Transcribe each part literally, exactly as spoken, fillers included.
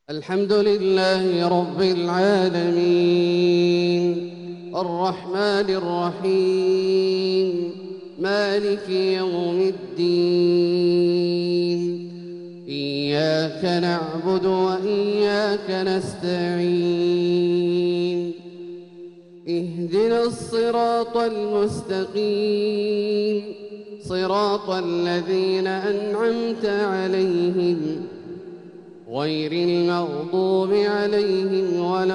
الحمد لله رب العالمين الرحمن الرحيم مالك يوم الدين إياك نعبد وإياك نستعين اهدنا الصراط المستقيم صراط الذين أنعمت عليهم غير المغضوب عليهم ولا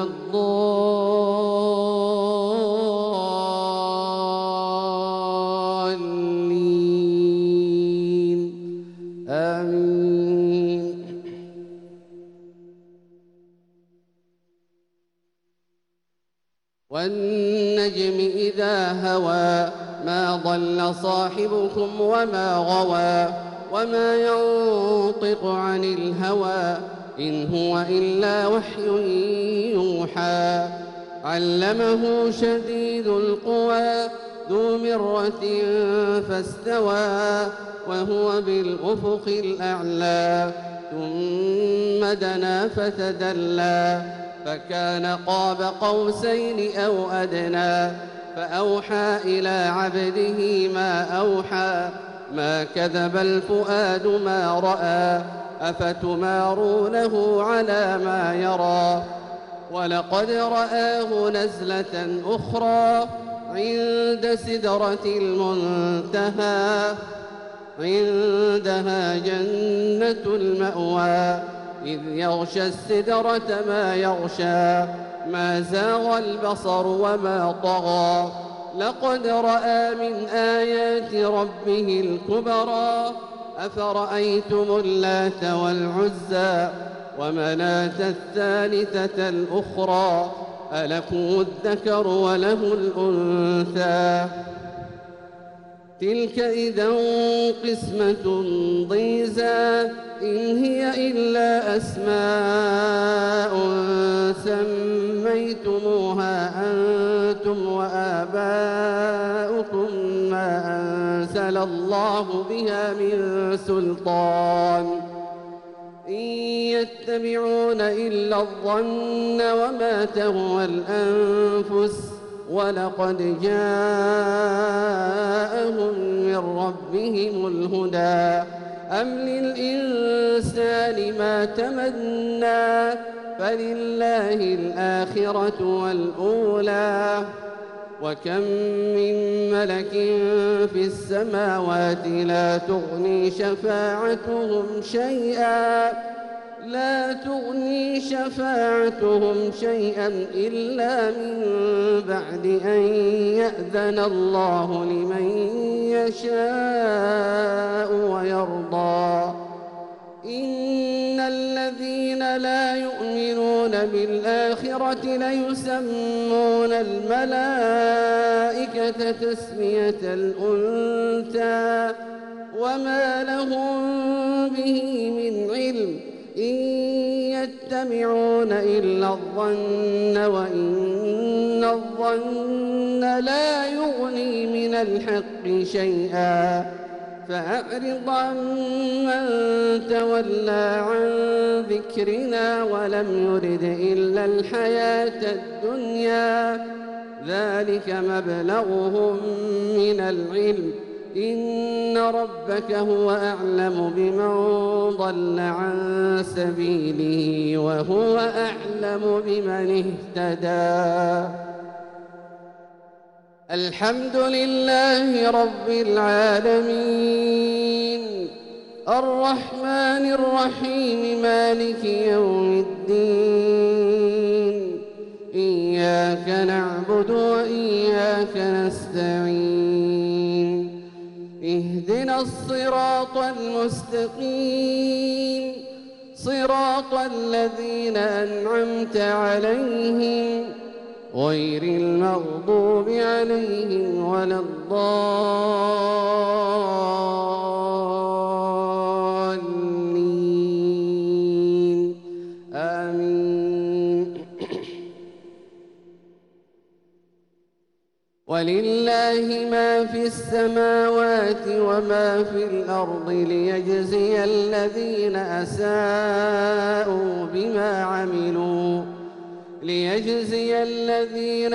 الضالين آمين. والنجم إذا هوى ما ضل صاحبكم وما غوى وما ينطق عن الهوى إن هو إلا وحي يوحى علمه شديد القوى ذو مرة فاستوى وهو بالأفق الأعلى ثم دنا فتدلى فكان قاب قوسين أو أدنى فأوحى إلى عبده ما أوحى ما كذب الفؤاد ما رأى أفتمارونه على ما يرى ولقد رآه نزلة أخرى عند سدرة المنتهى عندها جنة المأوى إذ يغشى السدرة ما يغشى ما زاغ البصر وما طغى لقد رأى من آيات ربه الكبرى أفرأيتم اللات والعزى ومناة الثالثة الأخرى ألكم الذكر وله الأنثى تلك إذا قسمة ضيزى إن هي إلا أسماء سميتموها أنتم وآباؤكم ما أنزل الله بها من سلطان إن يتبعون إلا الظن وما تهوى الأنفس ولقد جاءهم من ربهم الهدى أم للإنسان ما تمنى فلله الآخرة والأولى وكم من ملك في السماوات لا تغني شفاعتهم شيئا لا تغني شفاعتهم شيئا إلا من بعد أن يأذن الله لمن يشاء ويرضى إن الذين لا يؤمنون بالآخرة ليسمون الملائكة تسمية الأنثى وما لهم به من علم إن يتبعون إلا الظن وإن الظن لا يغني من الحق شيئا فأعرض عمن تولى عن ذكرنا ولم يرد إلا الحياة الدنيا ذلك مبلغهم من العلم إن ربك هو أعلم بمن ضل عن سبيله وهو أعلم بمن اهتدى الحمد لله رب العالمين الرحمن الرحيم مالك يوم الدين إياك نعبد وإياك نستعين اهدنا الصراط المستقيم صراط الذين أنعمت عليهم غير المغضوب عليهم ولا الضالين آمين. ولله ما في السماوات وما في الأرض ليجزي الذين أساءوا بما عملوا ليجزي الذين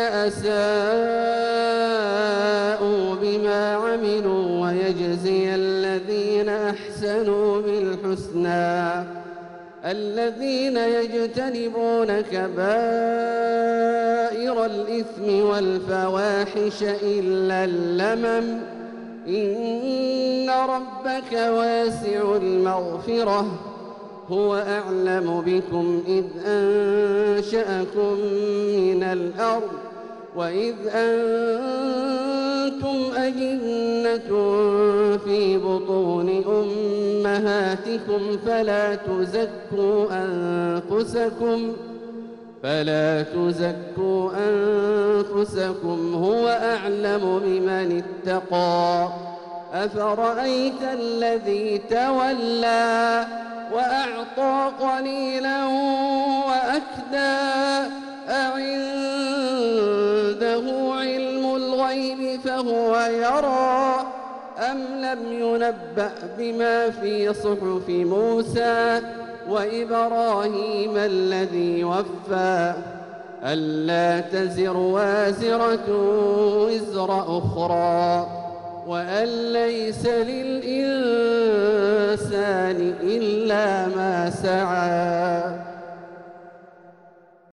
أساءوا بما عملوا ويجزي الذين أحسنوا بالحسنى الذين يجتنبون كبائر الإثم والفواحش إلا اللمم إن ربك واسع المغفرة هو أعلم بكم إذ أنشأكم من الأرض وإذ أنتم أجنة في بطون أمهاتكم فلا تزكوا أنفسكم فلا تزكوا أنفسكم هو أعلم بمن اتقى أفرأيت الذي تولى وأعطى قليلا وأكدى أعنده علم الغيب فهو يرى أم لم ينبأ بما في صحف موسى وإبراهيم الذي وفى ألا تزر وازرة وزر أخرى وأن ليس للإنسان إلا ما سعى